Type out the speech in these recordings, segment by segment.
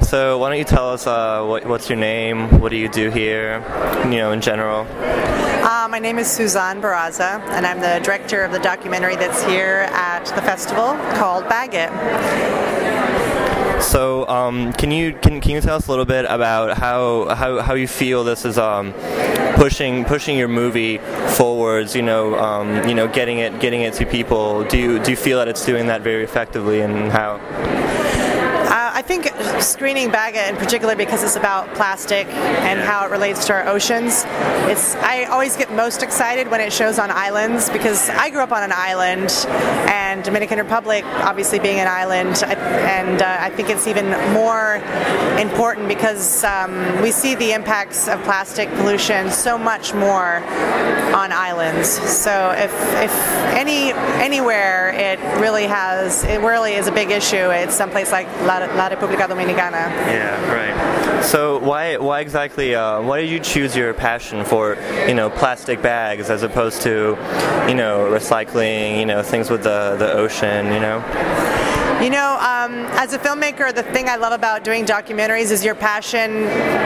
So why don't you tell us what's your name? What do you do here? In general. My name is Suzanne Barraza, and I'm the director of the documentary that's here at the festival called Bag It. So, can you tell us a little bit about how you feel this is pushing your movie forwards? Getting it to people. Do you feel that it's doing that very effectively, and how? I think screening Bag It in particular, because it's about plastic and how it relates to our oceans. I always get most excited when it shows on islands, because I grew up on an island, and Dominican Republic obviously being an island, I think it's even more important because we see the impacts of plastic pollution so much more on islands. So if anywhere it really is a big issue, it's someplace like La República Dominicana. Yeah, right. So why exactly? Why did you choose your passion for plastic bags as opposed to recycling things with the ocean? As a filmmaker, the thing I love about doing documentaries is your passion.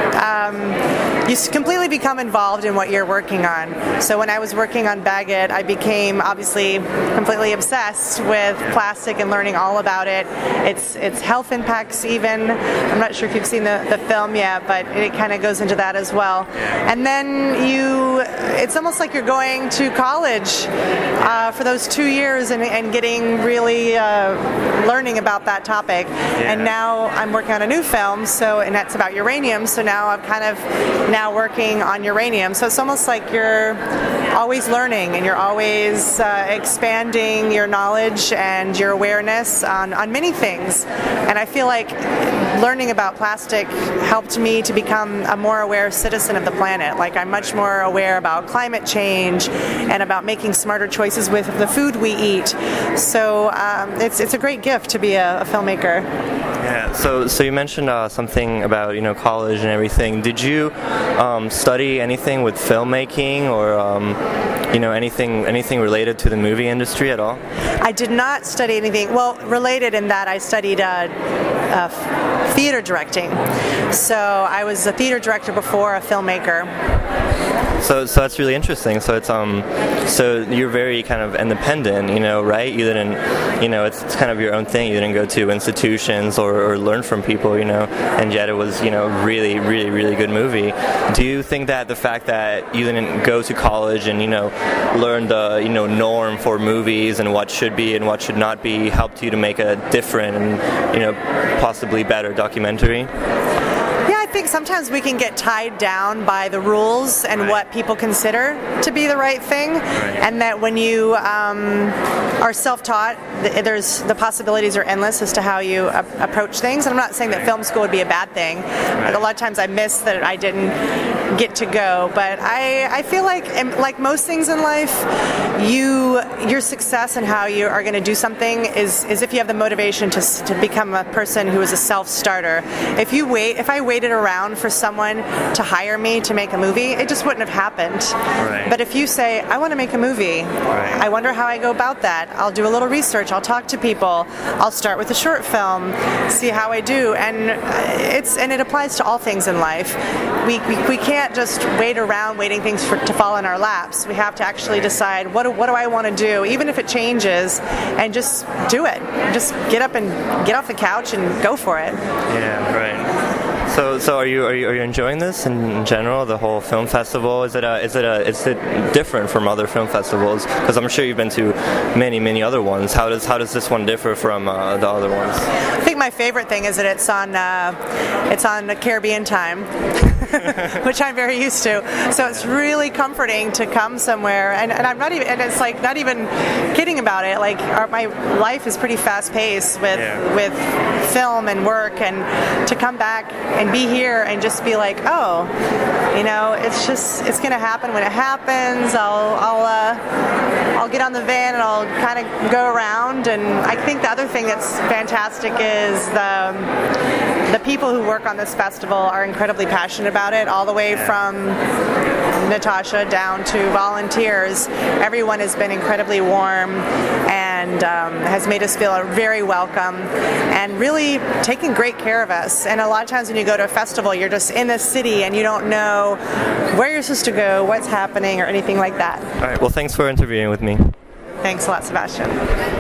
You completely become involved in what you're working on. So when I was working on Bag It, I became obviously completely obsessed with plastic and learning all about it. Its health impacts even. I'm not sure if you've seen the film yet, but it kind of goes into that as well. And then it's almost like you're going to college for those 2 years and getting really learning about that topic. Yeah. And now I'm working on a new film, and that's about uranium. So now I'm kind of now working on uranium. So it's almost like you're always learning and you're always expanding your knowledge and your awareness on many things. And I feel like learning about plastic helped me to become a more aware citizen of the planet. Like, I'm much more aware about climate change and about making smarter choices with the food we eat. So it's a great gift to be a filmmaker. Yeah. So you mentioned something about college and everything. Did you study anything with filmmaking or anything related to the movie industry at all? I did not study anything. Well, related in that I studied theater directing. So I was a theater director before a filmmaker. So that's really interesting. So it's so you're very kind of independent, right? You didn't, it's kind of your own thing. You didn't go to institutions or learn from people, and yet it was, really, really, really good movie. Do you think that the fact that you didn't go to college and learn the norm for movies and what should be and what should not be helped you to make a different and possibly better documentary? I think sometimes we can get tied down by the rules and what people consider to be the right thing, and that when you are self-taught, the possibilities are endless as to how you approach things. And I'm not saying that film school would be a bad thing. A lot of times I miss that I didn't get to go, but I feel like most things in life, your success and how you are going to do something is if you have the motivation to become a person who is a self-starter. If I waited around for someone to hire me to make a movie, it just wouldn't have happened. Right. But if you say, I want to make a movie, I wonder how I go about that. I'll do a little research, I'll talk to people, I'll start with a short film, see how I do, and it applies to all things in life. We can't just wait around waiting things to fall in our laps. We have to actually decide what do I want to do, even if it changes, and just do it. Just get up and get off the couch and go for it. Yeah, right. So are you enjoying this in general? The whole film festival, is it different from other film festivals? Because I'm sure you've been to many other ones. How does this one differ from the other ones? I think my favorite thing is that it's on Caribbean time, which I'm very used to. So it's really comforting to come somewhere, and I'm not even, and it's like not even kidding about it. Like my life is pretty fast paced with film and work, and to come back and be here and just be like, oh, it's going to happen when it happens. I'll get on the van and I'll kind of go around. And I think the other thing that's fantastic is the people who work on this festival are incredibly passionate about it, all the way from Natasha down to volunteers. Everyone has been incredibly warm and and has made us feel very welcome and really taking great care of us. And a lot of times when you go to a festival, you're just in a city and you don't know where you're supposed to go, what's happening, or anything like that. All right, well, thanks for interviewing with me. Thanks a lot, Sebastian.